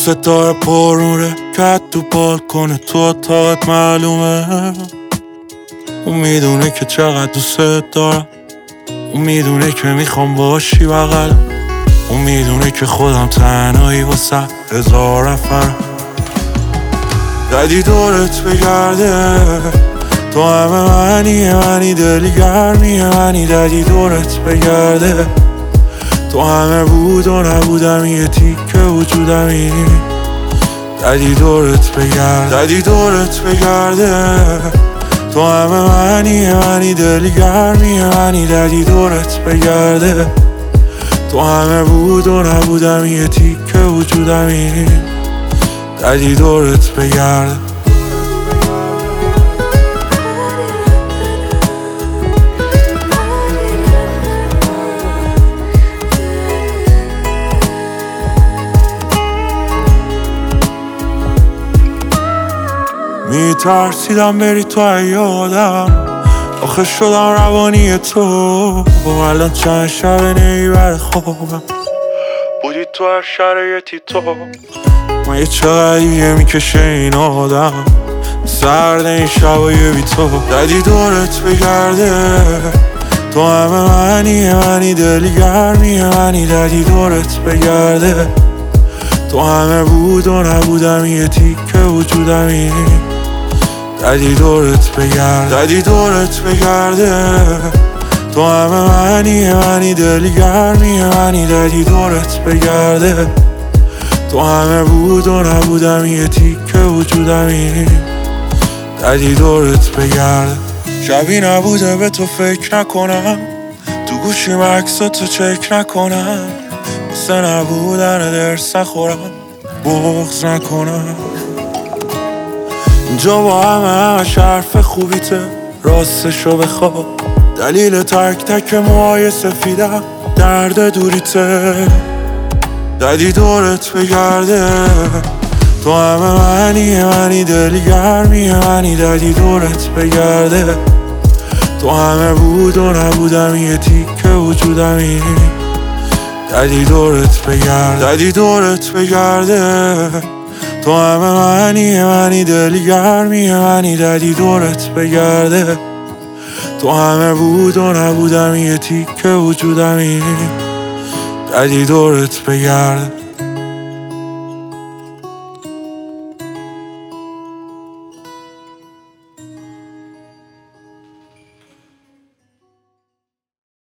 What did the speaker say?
دوست داره پرونه کت تو بالکنه تو اتاقت معلومه. اون میدونه که چقدر دوست دارم، اون میدونه که میخوام باشی بغلم، اون میدونه که خودم تنهایی واسه 1000 نفر. دادی دورت بگرده تو همه منی دلی گرمی منی. دادی دورت بگرده تو همه بود و نبودم یه تیکه وجودمی. دادی دورت بگرده دادی دورت بگرده تو همه منی دلی گرمی منی. دادی دورت بگرده تو همه بود و نبودم یه تیکه وجودمی. دادی دورت بگرده. میترسیدم بری تو یادم، آخه شدم روانی تو. الان چند شب نیبر خوابم بودی تو هر شرایطی تو. من یه چقدریه میکشه این آدم سرد این شبای بی تو. دادی دورت بگرده تو همه منی دلی گرمی منی. دادی دورت بگرده تو همه بود و نبودم یه تیکه وجودمی. دادی دورت بگرده دادی دورت بگرده تو همه منی دلی گرمی منی. دادی دورت بگرده تو همه بود و نبودم یه تیکه وجودمی. دادی دورت بگرده. شبی نبوده به تو فکر نکنم، تو گوشیم عکساتو چک نکنم، مثل نبودن درس نخورم بغض نکنم. اینجا با همه حرف خوبیته راستشو بخواب، دلیل تک تک موهای سفیدم درد دوریته. دادی دورت بگرده تو همه منی دلی گرمی منی. دادی دورت بگرده تو همه بود و نبودم یه تیکه وجودمی. دادی دورت بگرده دادی دورت بگرده تو همه منی دلی گرمی منی. دادی دورت بگرده تو همه بود و نبودم یه تیکه وجودمی. دادی دورت بگرده.